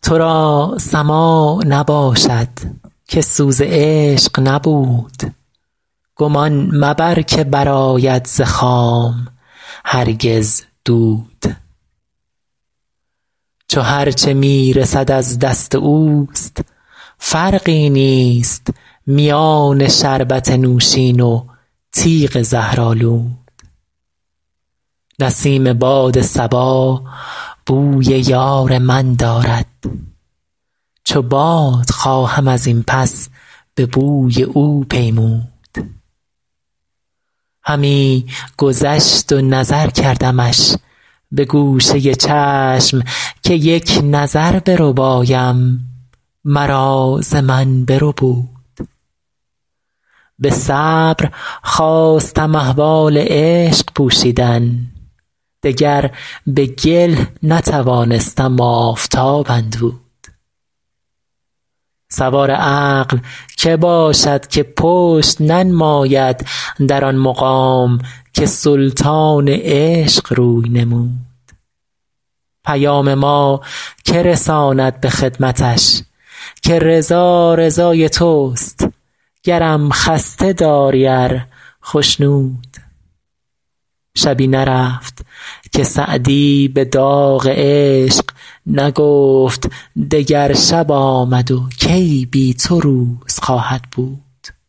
تو را سماع نباشد که سوز عشق نبود، گمان مبر که برآید ز خام هرگز دود. چو هر چه می رسد از دست اوست، فرقی نیست میان شربت نوشین و تیغ زهرآلود. نسیم باد صبا بوی یار من دارد، چو باد خواهم از این پس به بوی او پیمود. همی گذشت و نظر کردمش به گوشه چشم، که یک نظر بربایم مرا ز من بربود. به صبر خواستم احوال عشق پوشیدن، دگر به گل نتوانستم آفتاب اندود. سوار عقل که باشد که پشت ننماید در آن مقام که سلطان عشق روی نمود. پیام ما که رساند به خدمتش که رضا رضای توست، گرم خسته داری ار خشنود. شبی نرفت که سعدی به داغ عشق نگفت دگر شب آمد و کی بی تو روز خواهد بود.